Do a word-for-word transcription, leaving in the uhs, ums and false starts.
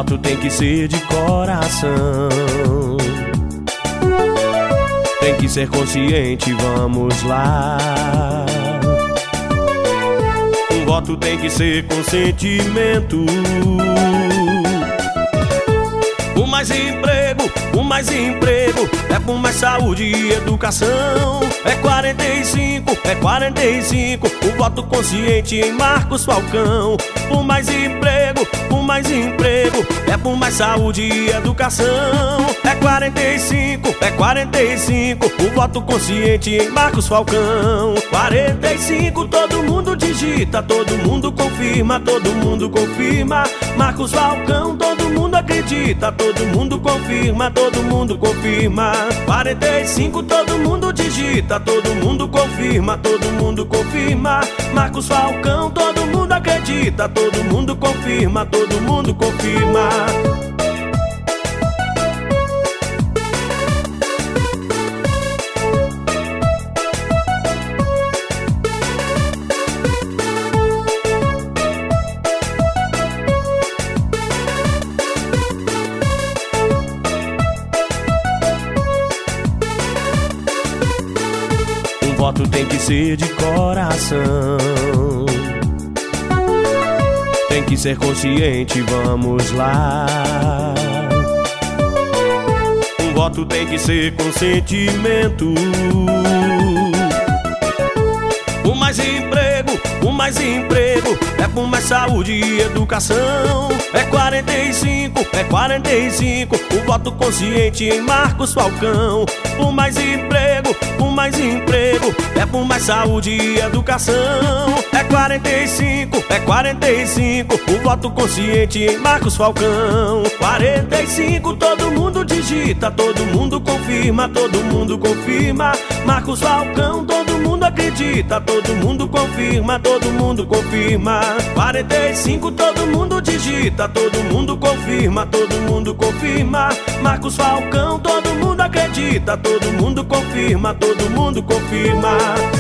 voto tem que ser de coração, tem que ser consciente, vamos lá. Um voto tem que ser com sentimento. Por mais emprego, por mais emprego, é por mais saúde e educação. É quarenta e cinco, é quarenta e cinco, o voto consciente em Marcos Falcão. Por mais emprego, por mais emprego, é por mais saúde e educação. É quarenta e cinco, é quarenta e cinco, o voto consciente em Marcos Falcão. quarenta e cinco, todo mundo digita, todo mundo confirma, todo mundo confirma. Marcos Falcão, todo mundo acredita, todo mundo confirma, todo mundo confirma. quarenta e cinco, todo mundo digita, todo mundo confirma, todo mundo confirma. Marcos Falcão, todo mundo acredita, todo mundo confirma, todo mundo confirma. Um voto tem que ser de coração, tem que ser consciente, vamos lá. Um voto tem que ser com sentimento. Por mais emprego, por mais emprego, é por mais saúde e educação. É quarenta e cinco, é quarenta e cinco, o voto consciente em Marcos Falcão. Por mais emprego, por mais emprego, é por mais saúde e educação. É quarenta e cinco, é quarenta e cinco, o voto consciente em Marcos Falcão. quarenta e cinco, todo mundo digita, todo mundo confirma, todo mundo confirma. Marcos Falcão, todo mundo acredita, todo mundo confirma, todo mundo confirma. quarenta e cinco, todo mundo digita, todo mundo confirma, todo mundo confirma. Marcos Falcão, todo mundo acredita, todo mundo confirma, todo mundo confirma.